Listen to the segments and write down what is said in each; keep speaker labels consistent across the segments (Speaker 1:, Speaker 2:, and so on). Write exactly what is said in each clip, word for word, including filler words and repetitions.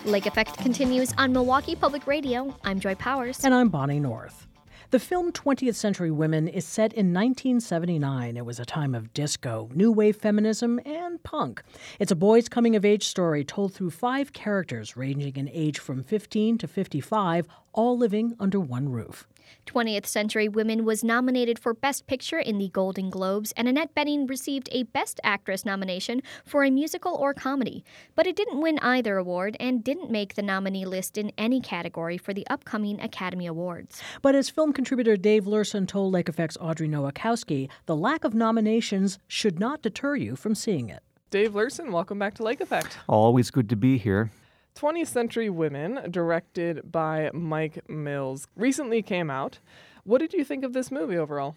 Speaker 1: Lake Effect continues on Milwaukee Public Radio. I'm Joy Powers.
Speaker 2: And I'm Bonnie North. The film twentieth Century Women is set in nineteen seventy-nine. It was a time of disco, new wave feminism, and punk. It's a boys' coming-of-age story told through five characters ranging in age from fifteen to fifty-five, all living under one roof.
Speaker 1: twentieth Century Women was nominated for Best Picture in the Golden Globes, and Annette Bening received a Best Actress nomination for a musical or comedy. But it didn't win either award and didn't make the nominee list in any category for the upcoming Academy Awards.
Speaker 2: But as film contributor Dave Lurson told Lake Effect's Audrey Nowakowski, the lack of nominations should not deter you from seeing it.
Speaker 3: Dave Lurson, welcome back to Lake Effect.
Speaker 4: Always good to be here.
Speaker 3: twentieth Century Women, directed by Mike Mills, recently came out. What did you think of this movie overall?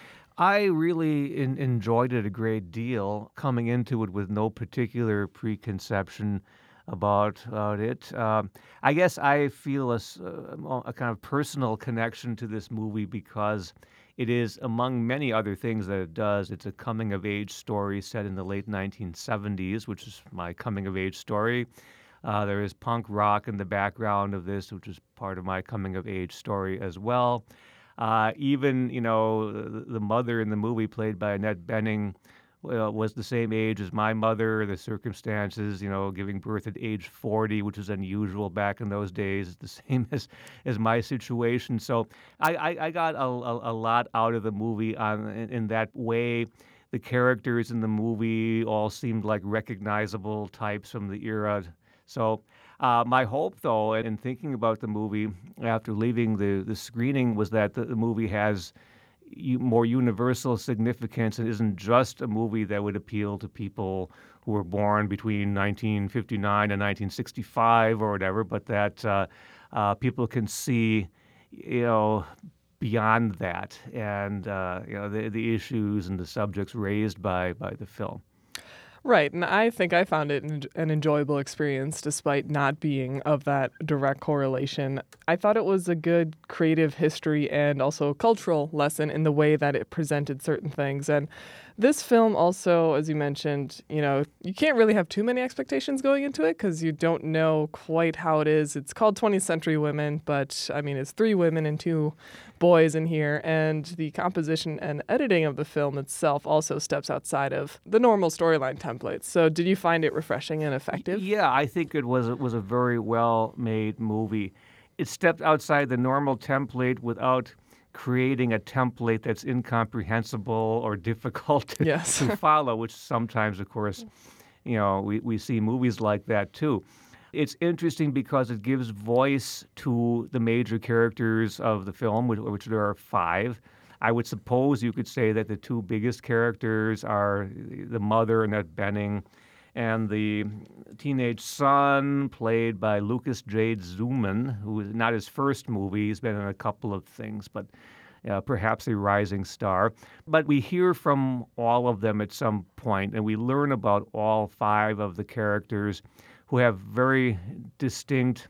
Speaker 4: I really in, enjoyed it a great deal, coming into it with no particular preconception about, about it. Um, I guess I feel a, a kind of personal connection to this movie because it is, among many other things that it does, it's a coming-of-age story set in the late nineteen seventies, which is my coming-of-age story. Uh, there is punk rock in the background of this, which is part of my coming-of-age story as well. Uh, even, you know, the, the mother in the movie, played by Annette Bening, uh, was the same age as my mother. The circumstances, you know, giving birth at age forty, which is unusual back in those days, is the same as, as my situation. So I, I, I got a, a, a lot out of the movie on, in, in that way. The characters in the movie all seemed like recognizable types from the era. So uh, my hope, though, in thinking about the movie after leaving the, the screening, was that the, the movie has u- more universal significance and isn't just a movie that would appeal to people who were born between nineteen fifty-nine and nineteen sixty-five or whatever, but that uh, uh, people can see, you know, beyond that and, uh, you know, the, the issues and the subjects raised by, by the film.
Speaker 3: Right, and I think I found it an, an enjoyable experience despite not being of that direct correlation. I thought it was a good creative history and also cultural lesson in the way that it presented certain things. And this film also, as you mentioned, you know, you can't really have too many expectations going into it because you don't know quite how it is. It's called twentieth Century Women, but I mean, it's three women and two boys in here, and the composition and editing of the film itself also steps outside of the normal storyline templates. So did you find it refreshing and effective?
Speaker 4: Yeah, I think it was, it was a very well-made movie. It stepped outside the normal template without creating a template that's incomprehensible or difficult to,
Speaker 3: yes.
Speaker 4: to follow, which sometimes, of course, you know, we, we see movies like that too. It's interesting because it gives voice to the major characters of the film, which, which there are five. I would suppose you could say that the two biggest characters are the mother, Annette Bening, and the teenage son, played by Lucas Jade Zuman, who is not his first movie. He's been in a couple of things, but uh, perhaps a rising star. But we hear from all of them at some point, and we learn about all five of the characters who have very distinct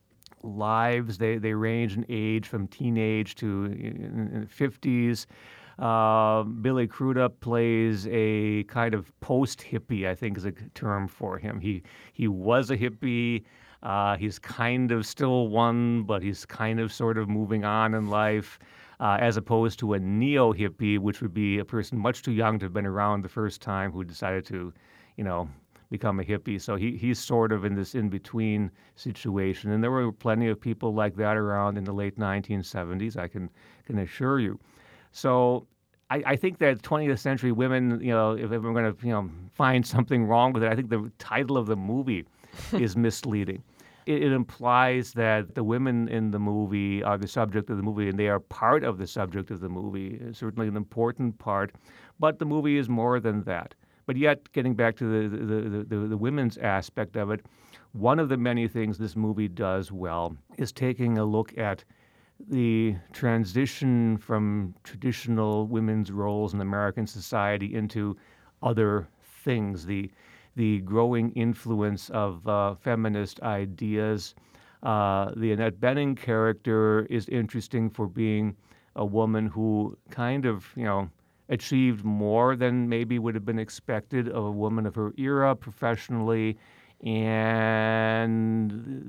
Speaker 4: lives. They they range in age from teenage to in, in the fifties. Uh, Billy Crudup plays a kind of post-hippie, I think is a term for him. He he was a hippie. Uh, he's kind of still one, but he's kind of sort of moving on in life, uh, as opposed to a neo-hippie, which would be a person much too young to have been around the first time who decided to, you know, become a hippie. So he he's sort of in this in-between situation. And there were plenty of people like that around in the late nineteen seventies, I can can assure you. So I, I think that twentieth Century Women, you know, if, if we're going to, you know, find something wrong with it, I think the title of the movie is misleading. It, it implies that the women in the movie are the subject of the movie, and they are part of the subject of the movie, certainly an important part. But the movie is more than that. But yet, getting back to the the, the, the the women's aspect of it, one of the many things this movie does well is taking a look at the transition from traditional women's roles in American society into other things, the the growing influence of uh, feminist ideas. Uh, the Annette Bening character is interesting for being a woman who kind of, you know, achieved more than maybe would have been expected of a woman of her era professionally, and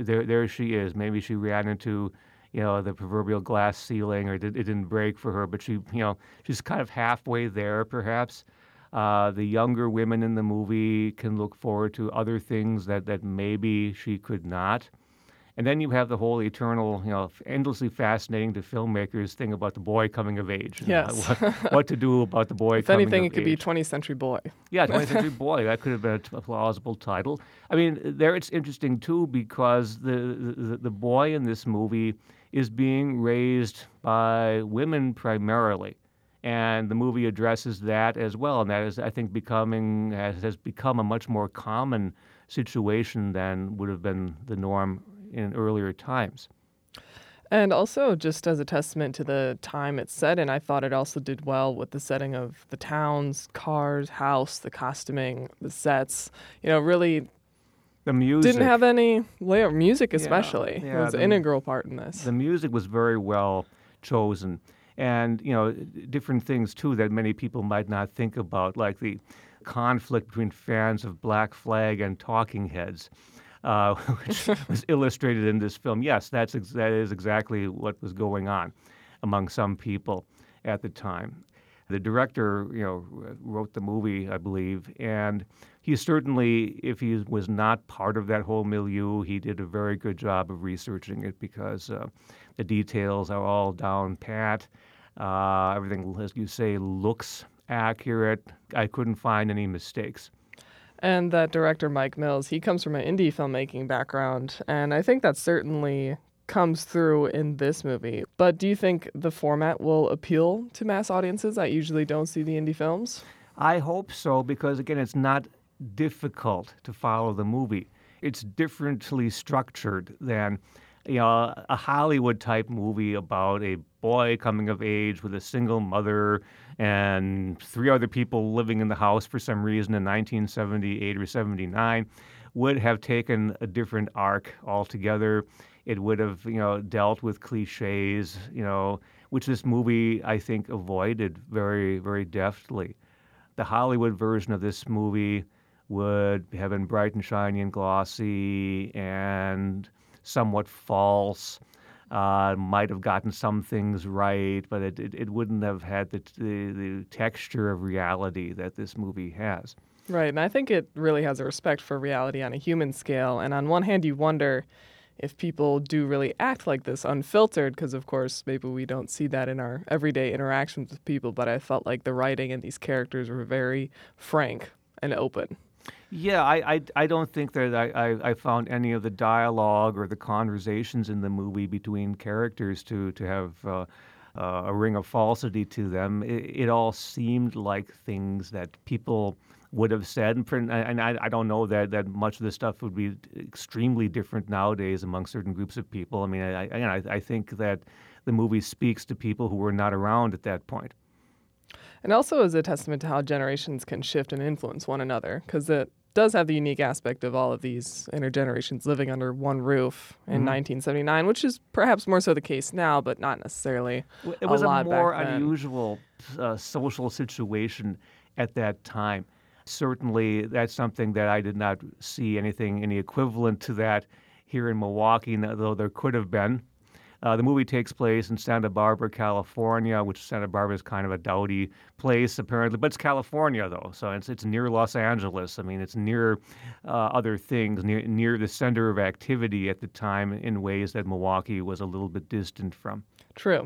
Speaker 4: there there she is. Maybe she ran into, you know, the proverbial glass ceiling, or it, it didn't break for her, but she, you know, she's kind of halfway there, perhaps. Uh, the younger women in the movie can look forward to other things that, that maybe she could not. And then you have the whole eternal, you know, endlessly fascinating to filmmakers thing about the boy coming of age. You know,
Speaker 3: Yes.
Speaker 4: what, what to do about the boy
Speaker 3: If
Speaker 4: coming
Speaker 3: anything,
Speaker 4: of
Speaker 3: it could be
Speaker 4: age.
Speaker 3: twentieth Century Boy.
Speaker 4: Yeah, twentieth Century Boy. That could have been a plausible title. I mean, there it's interesting, too, because the, the, the boy in this movie is being raised by women primarily. And the movie addresses that as well. And that is, I think, becoming has, has become a much more common situation than would have been the norm in earlier times.
Speaker 3: And also, just as a testament to the time it's set in, I thought it also did well with the setting of the towns, cars, house, the costuming, the sets. You know, really
Speaker 4: The music
Speaker 3: didn't have any layer. Music especially
Speaker 4: yeah,
Speaker 3: was
Speaker 4: the-
Speaker 3: an integral part in this.
Speaker 4: The music was very well chosen. And, you know, different things, too, that many people might not think about, like the conflict between fans of Black Flag and Talking Heads, uh, which was illustrated in this film. Yes, that's ex- that is exactly what was going on among some people at the time. The director, you know, wrote the movie, I believe, and he certainly, if he was not part of that whole milieu, he did a very good job of researching it because uh, the details are all down pat. Uh, everything, as you say, looks accurate. I couldn't find any mistakes.
Speaker 3: And that director, Mike Mills, he comes from an indie filmmaking background, and I think that certainly comes through in this movie. But do you think the format will appeal to mass audiences that usually don't see the indie films?
Speaker 4: I hope so, because, again, it's not difficult to follow the movie. It's differently structured than, you know, a Hollywood-type movie about a boy coming of age with a single mother and three other people living in the house for some reason in nineteen seventy-eight or seventy-nine would have taken a different arc altogether. It would have, you know, dealt with cliches, you know, which this movie, I think, avoided very, very deftly. The Hollywood version of this movie would have been bright and shiny and glossy and somewhat false. Uh, might have gotten some things right, but it, it, it wouldn't have had the, the the texture of reality that this movie has.
Speaker 3: Right, and I think it really has a respect for reality on a human scale. And on one hand, you wonder if people do really act like this unfiltered, because, of course, maybe we don't see that in our everyday interactions with people, but I felt like the writing in these characters were very frank and open.
Speaker 4: Yeah, I, I, I don't think that I, I, I found any of the dialogue or the conversations in the movie between characters to, to have uh, uh, a ring of falsity to them. It, it all seemed like things that people would have said, and, for, and I, I don't know that, that much of this stuff would be extremely different nowadays among certain groups of people. I mean, I, I, I think that the movie speaks to people who were not around at that point.
Speaker 3: And also is a testament to how generations can shift and influence one another, because it does have the unique aspect of all of these intergenerations living under one roof in
Speaker 4: Mhm.
Speaker 3: nineteen seventy-nine, which is perhaps more so the case now, but not necessarily
Speaker 4: It was
Speaker 3: a
Speaker 4: a,
Speaker 3: lot
Speaker 4: more
Speaker 3: back then.
Speaker 4: unusual uh, social situation at that time. Certainly, that's something that I did not see anything, any equivalent to that here in Milwaukee, though there could have been. Uh, the movie takes place in Santa Barbara, California, which Santa Barbara is kind of a dowdy place, apparently. But it's California, though, so it's it's near Los Angeles. I mean, it's near uh, other things, near near the center of activity at the time in ways that Milwaukee was a little bit distant from.
Speaker 3: True.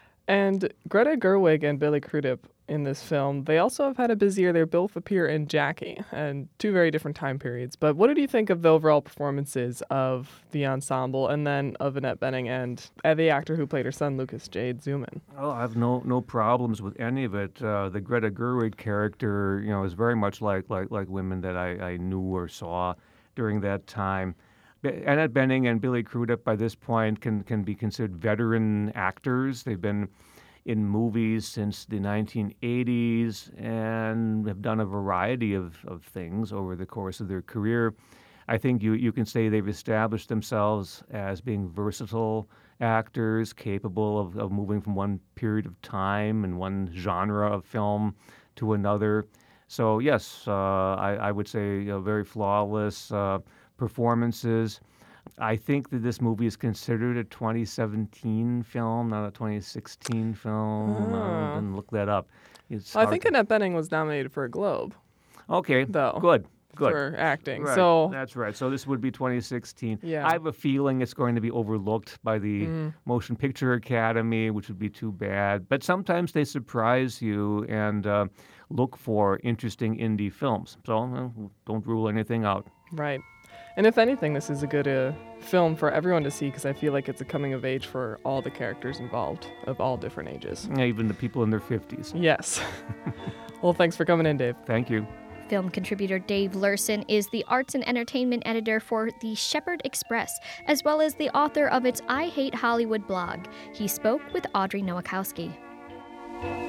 Speaker 3: And Greta Gerwig and Billy Crudup in this film, they also have had a busy year. They both appear in Jackie, and two very different time periods. But what did you think of the overall performances of the ensemble, and then of Annette Bening and uh, the actor who played her son, Lucas Jade Zuman?
Speaker 4: Oh, I have no no problems with any of it. Uh, the Greta Gerwig character, you know, is very much like like like women that I, I knew or saw during that time. Be- Annette Bening and Billy Crudup, by this point, can can be considered veteran actors. They've been in movies since the nineteen eighties and have done a variety of, of things over the course of their career. I think you, you can say they've established themselves as being versatile actors, capable of, of moving from one period of time and one genre of film to another. So, yes, uh, I, I would say you know, very flawless uh, performances. I think that this movie is considered a twenty seventeen film, not a twenty sixteen film.
Speaker 3: Oh.
Speaker 4: I didn't look that up. It's
Speaker 3: I
Speaker 4: hard
Speaker 3: think
Speaker 4: to-
Speaker 3: Annette Bening was nominated for a Globe,
Speaker 4: Okay,
Speaker 3: though.
Speaker 4: good, good.
Speaker 3: for acting.
Speaker 4: Right,
Speaker 3: So
Speaker 4: that's right. So this would be twenty sixteen.
Speaker 3: Yeah.
Speaker 4: I have a feeling it's going to be overlooked by the
Speaker 3: Mm.
Speaker 4: Motion Picture Academy, which would be too bad. But sometimes they surprise you and uh, look for interesting indie films. So uh, don't rule anything out.
Speaker 3: right. And if anything, this is a good uh, film for everyone to see because I feel like it's a coming of age for all the characters involved of all different ages.
Speaker 4: Yeah, even the people in their fifties.
Speaker 3: Yes. Well, thanks for coming in, Dave.
Speaker 4: Thank you.
Speaker 1: Film contributor Dave Lurson is the arts and entertainment editor for the Shepherd Express, as well as the author of its I Hate Hollywood blog. He spoke with Audrey Nowakowski.